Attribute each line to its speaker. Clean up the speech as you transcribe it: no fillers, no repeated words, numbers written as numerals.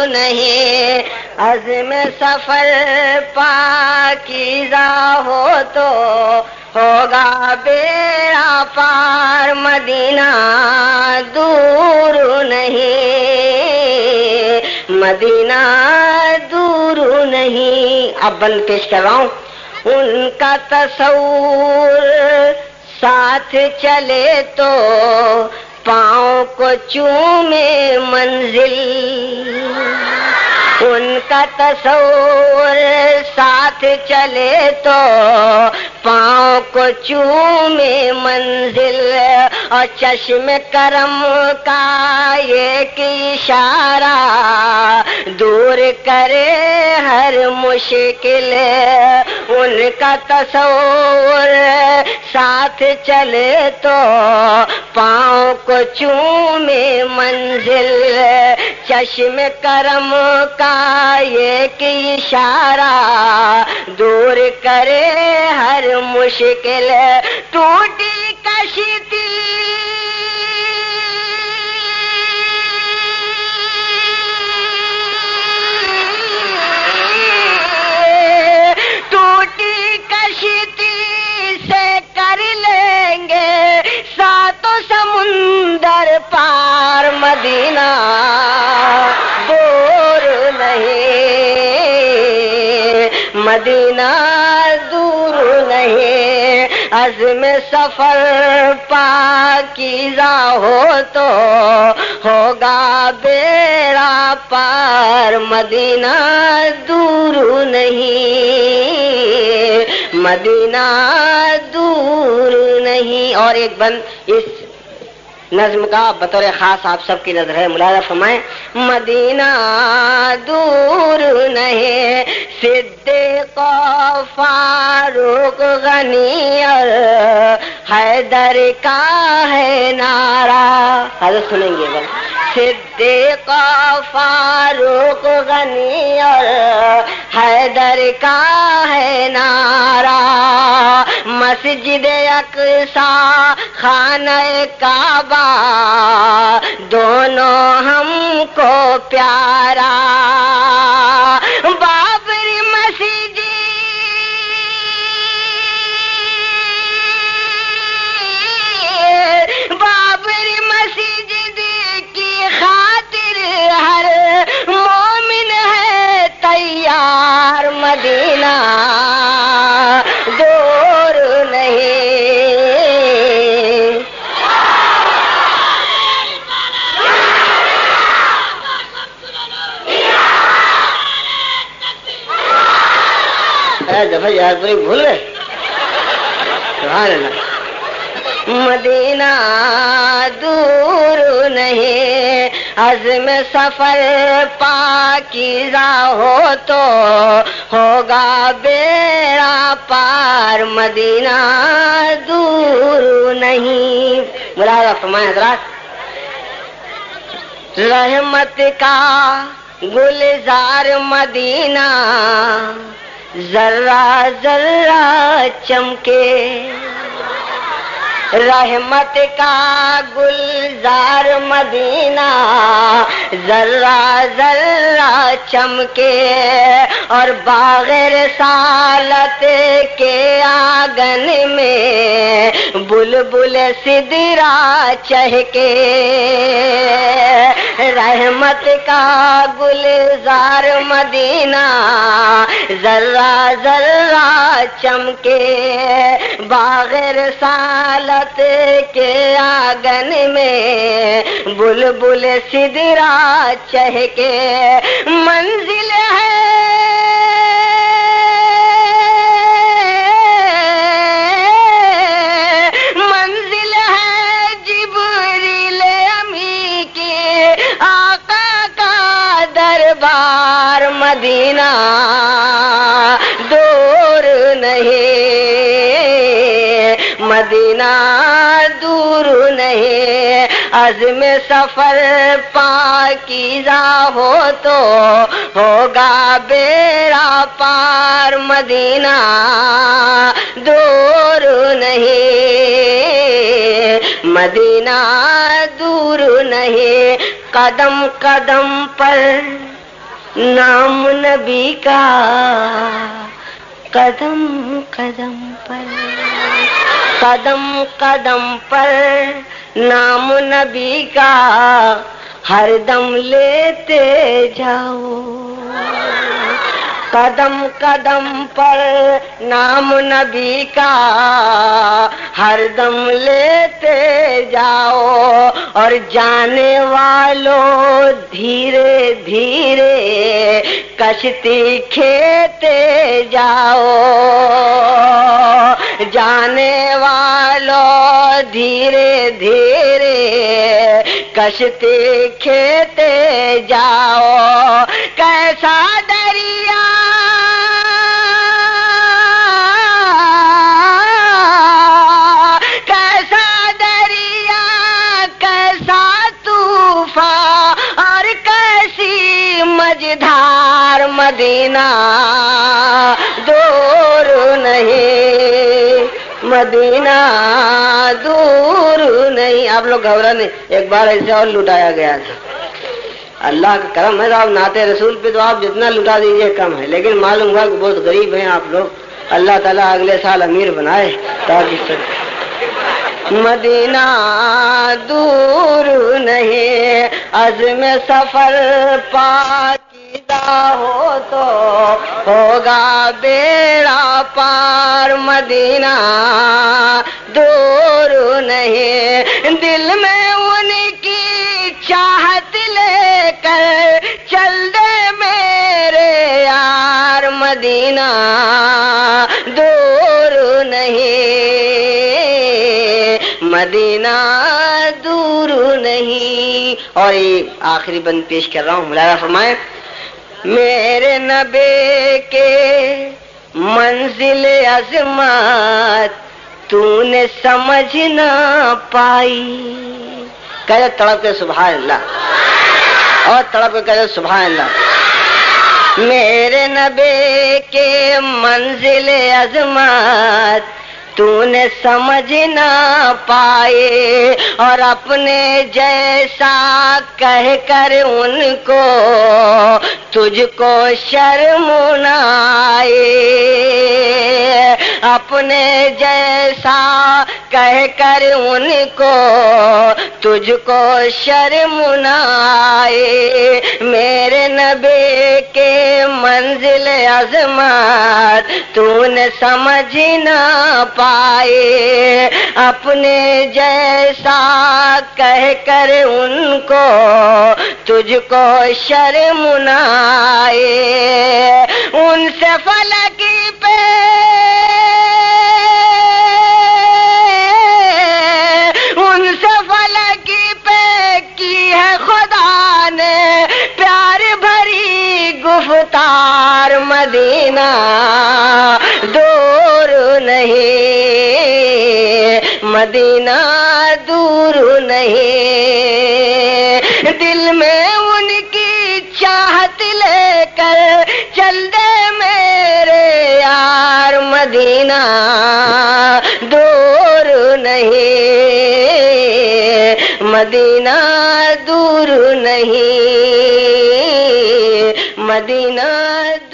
Speaker 1: نہیں، عزم سفر پاکیزہ ہو تو ہوگا بیڑا پار، مدینہ دور نہیں، مدینہ دور نہیں۔ اب بند پیش کر رہا ہوں۔ ان کا تصور ساتھ چلے تو پاؤں کو چومے منزل، ان کا تصور ساتھ چلے تو پاؤں کو چومے منزل، اور چشم کرم کا ایک اشارہ دور کرے ہر مشکل، ان کا تصور ساتھ چلے تو پاؤں کو چومے منزل، چشم کرم کا ایک اشارہ دور کرے ہر مشکل، ٹوٹی کشتی سے کر لیں گے ساتوں سمندر پار، مدینہ دور نہیں، مدینہ دور نہیں، عزم سفر پاکیزہ ہو تو ہوگا بیڑا پار، مدینہ دور نہیں، مدینہ دور نہیں۔ اور ایک بند اس نظم کا بطور خاص آپ سب کی نظر ہے، ملاحظہ فرمائیں۔ مدینہ دور نہیں، صدیق فاروق غنی اور حیدر کا ہے نعرہ، حضرت سنیں گے بل، صدیق فاروق غنی اور حیدر کا ہے نعرہ، مسجد اقصی خانہ کعبہ دونوں ہم کو پیارا، بابری مسجد کی خاطر ہر مومن ہے تیار، مدینہ دور نہیں، دفعہ یاد پوری بھول گئے، سبحان اللہ۔ مدینہ دور نہیں، عزم سفر پاکیزہ ہو تو ہوگا بیڑا پار، مدینہ دور نہیں۔ ملاحظہ فرمائیں حضرات، رحمت کا گلزار مدینہ ذرہ ذرہ چمکے، رحمت کا گلزار مدینہ ذرہ ذرہ چمکے، اور باغ رسالت کے آنگن میں بلبل سدرا چہکے، رحمت کا گلزار مدینہ ذرہ ذرہ چمکے، باغ رسالت کے آنگن میں بلبل سدرا چہکے، منزل ہے جبریل امی کے آقا کا دربار، مدینہ دور نہیں، مدینہ دور نہیں، عزم سفر پاکیزہ ہو تو ہوگا بیڑا پار، مدینہ دور نہیں، مدینہ دور نہیں، قدم قدم پر نام نبی کا قدم قدم پر، قدم قدم پر نام نبی کا ہر دم لیتے جاؤ، قدم قدم پر نام نبی کا ہر دم لیتے جاؤ، اور جانے والوں دھیرے دھیرے کشتی کھیتے جاؤ، جانے والوں دھیرے دھیرے کشتی کھیتے جاؤ، کیسا دریا کیسا دریا کیسا طوفان اور کیسی مجدھار، مدینہ دور نہیں، مدینہ دور نہیں۔ آپ لوگ گھبرا نہیں، ایک بار ایسے اور لٹایا گیا تھا، اللہ کا کرم ہے صاحب، نعت رسول پہ تو آپ جتنا لٹا دیجئے کم ہے، لیکن معلوم ہوا کہ بہت غریب ہیں آپ لوگ، اللہ تعالیٰ اگلے سال امیر بنائے تاکہ مدینہ دور نہیں، عزم سفر پاکیزہ ہو تو ہوگا بیڑا پار، مدینہ دور نہیں، دل میں ان کی چاہت لے کر چل دے میرے یار، مدینہ دور نہیں، مدینہ دور نہیں۔ اور یہ آخری بند پیش کر رہا ہوں، ملاحظہ فرمائیں، میرے نبی کے منزل عظمت تو نے سمجھ نہ پائی، کہے تڑپ کے سبحان اللہ، اور تڑپ کے کہے سبحان اللہ، میرے نبی کے منزل عظمت تو نے سمجھ نہ پائے، اور اپنے جیسا کہہ کر ان کو تجھ کو شرم نہ آئے، اپنے جیسا کہہ کر ان کو تجھ کو شرم نہ آئے، میرے نبی کے منزل عظمت تو نے سمجھ نہ پائے، اپنے جیسا کہہ کر ان کو تجھ کو شرم نہ آئے، ان سے فلکی پہ ان سے فلکی پہ کی ہے خدا نے پیار بھری گفتار، مدینہ دور نہیں، مدینہ دور نہیں، دل میں ان کی چاہت لے کر چل دے میرے یار، مدینہ دور نہیں، مدینہ دور نہیں، مدینہ